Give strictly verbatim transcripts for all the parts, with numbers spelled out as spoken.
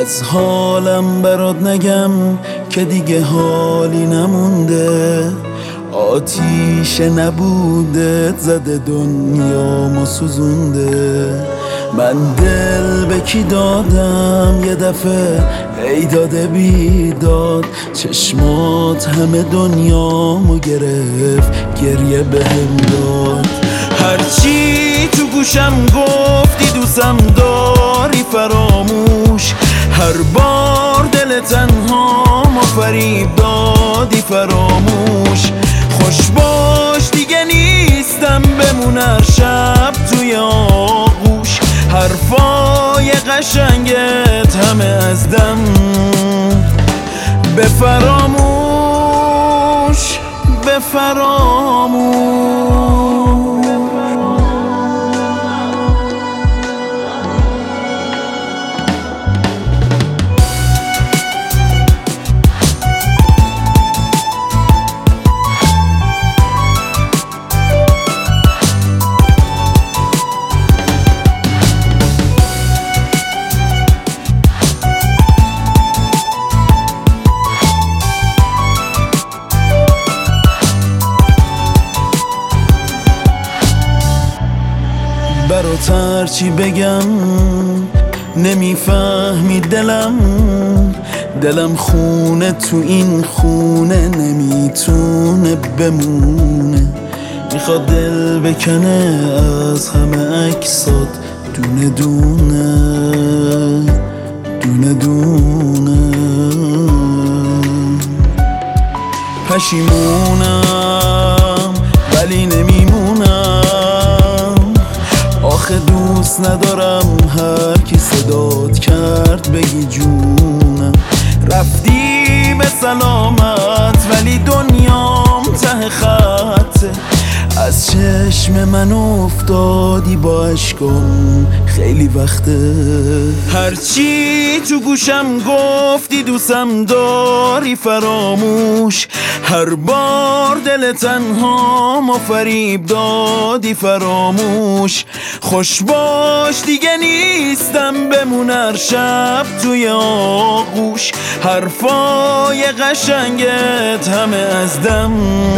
از حالم برات نگم که دیگه حالی نمونده، آتیش نبوده زده دنیامو سوزونده. من دل به کی دادم یه دفعه ای داده بیداد، چشمات همه دنیامو گرفت گریه بهم داد. هرچی تو گوشم گفتی دوستم داری فراموش، هر بار دل تنهامو فریب دادی فراموش. خوش باش دیگه نیستم بمون هر شب توی آغوش، حرفای قشنگت همه از دم به فراموش به فراموش. برات هرچی بگم نمیفهمی دلم، دلم خونه تو این خونه نمیتونه بمونه. میخواد دل بکنه از همه عکسات دونه دونه دونه دونه. پشیمونم ولی نمیمونم، آخه دوست ندارم هر کی صدات کرد بگی جونم. رفتی به سلامت ولی دنیام ته خطه، از چشم من افتادی با عشقم خیلی وقته. هرچی تو گوشم گفتی دوستم داری فراموش، هر بار دل تنهامو فریب دادی فراموش. خوش باش دیگه نیستم بمون هر شب توی آغوش، حرفای قشنگت همه از دم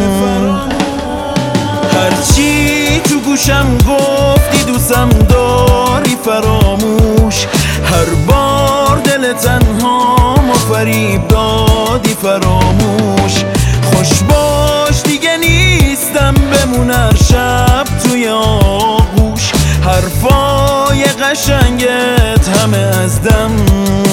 هرچی تو گوشم گفتی دوستم داری فراموش، هر بار دل تنهامو فریب دادی فراموش. خوش باش دیگه نیستم بمون هر شب توی آغوش، حرفای قشنگت همه از دم